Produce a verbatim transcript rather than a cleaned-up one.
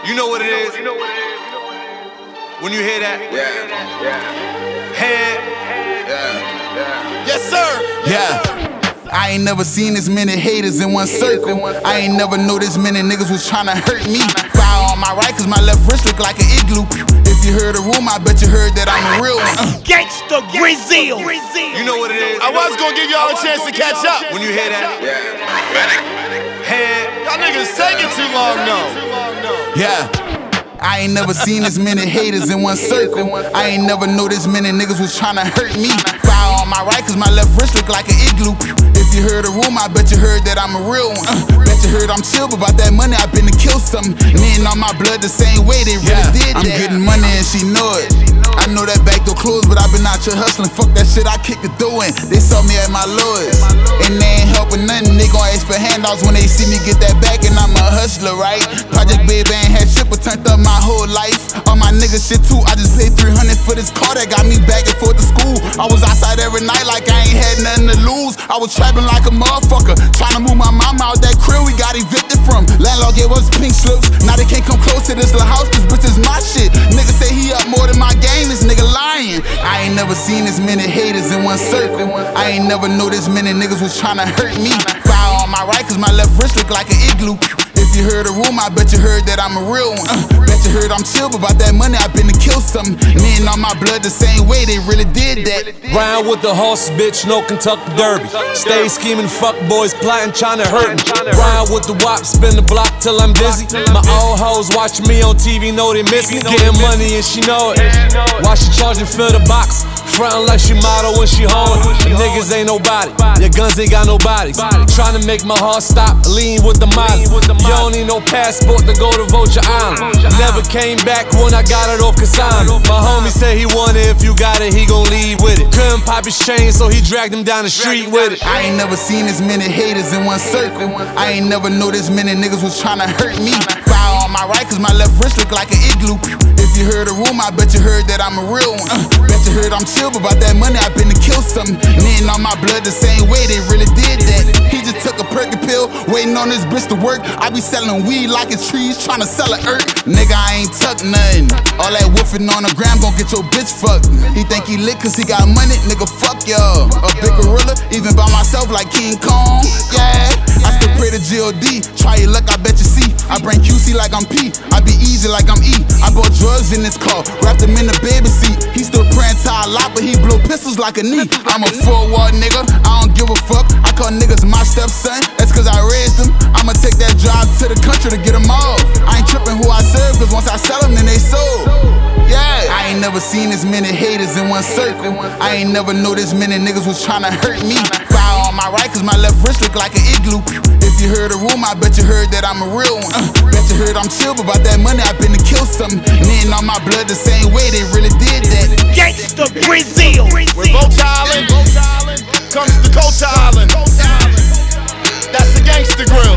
You know what it is. When you hear that, Yeah, yeah, head, yeah, yeah. yes sir. Yeah. I ain't never seen as many haters in one circle. I ain't never know this many niggas was tryna hurt me. Fire on my right cause my left wrist look like an igloo. If you heard a room, I bet you heard that I'm a real one. Uh. Gangsta Grizzle. You know what it is. I was gonna give y'all a chance to catch up. When you hear that, head, Y'all niggas taking too long though. Yeah. I ain't never seen as many haters in one circle. I ain't never know this many niggas was tryna hurt me. Fire on my right cause my left wrist look like an igloo. If you heard a room, I bet you heard that I'm a real one. Uh, bet you heard I'm chill, but about that money, I been to kill something. Me and all my blood the same way, they really yeah, did that. I'm getting money and she know it. I know that back door closed, but I been out here hustling. Fuck that shit, I kick the door in. They saw me at my lowest, and they ain't helping nothing. They gon' ask for handouts when they see me get that back, and I'm a hustler, right? Project Baby ain't had shit, but turned up my whole life. All my niggas shit too. I just paid three hundred for this car that got me back and forth to school. I was outside every night like I ain't had nothing to lose. I was trapping like a motherfucker, trying to move my mama out that crib we got evicted from. Landlord gave us pink slips. Now they can't come close to this little house, cause bitch is my shit. Nigga say he up more than my game, this nigga lying. I ain't never seen as many haters in one circle. I ain't never know this many niggas was tryna hurt me. Fire on my right cause my left wrist look like an igloo. If you heard a room, I bet you heard that I'm a real one. Uh, bet you heard I'm chill, but about that money, I been to kill something. Me and all my blood the same way, they really did that. Round with the horse, bitch, no Kentucky Derby. Stay scheming, fuck boys, plotting, trying to hurt me. Round with the wop, spin the block till I'm dizzy. My old hoes watching me on T V, know they miss me. Getting money and she know it. Why she charging, fill the box. Frontin' like she model when she home. Niggas ain't nobody, your guns ain't got no bodies. Tryna make my heart stop, lean with the molly. You don't need no passport to go to Vulture Island. Never came back when I got it off consignment. My homie said he wanted, if you got it, he gon' leave with it. Couldn't pop his chain, so he dragged him down the street with it. I ain't never seen as many haters in one circle. I ain't never know this many niggas was tryna hurt me. Fire on my right cause my left wrist look like an igloo. If you heard a room, I bet you heard that I'm a real one. Uh, bet you heard I'm chill, but about that money, I been to kill something. Me and all my blood the same way, they really did that. He just took a perky pill, waiting on this bitch to work. I be selling weed like it's trees, tryna sell a earth. Nigga, I ain't tuck nothing. All that woofing on the gram gon' get your bitch fucked. He think he lit cause he got money, nigga, fuck y'all. A big gorilla, even by myself like King Kong, yeah. I still pray to G O D, try your luck, I bet you see. I bring Q C like I'm P, I be easy like I'm E. I bought drugs in this car, wrapped him in the baby seat. He still praying to Allah, but he blow pistols like a knee. I'm a forward nigga, I don't give a fuck. I call niggas my stepson, that's cause I raised them. I'ma take that drive to the country to get them off. I ain't tripping who I serve, cause once I sell them, then they sold. Yeah, I ain't never seen as many haters in one circle. I ain't never know this many niggas was tryna hurt me. Fire on my right cause my left wrist look like an igloo. If you heard a room, I bet you heard that I'm a real one. Uh, bet you heard I'm chill, but about that money, I been to kill something. Me and all my blood the same way, they really did that. Gangsta Grizzle. When Vulture Island comes to Culture Island, that's the Gangsta Grill.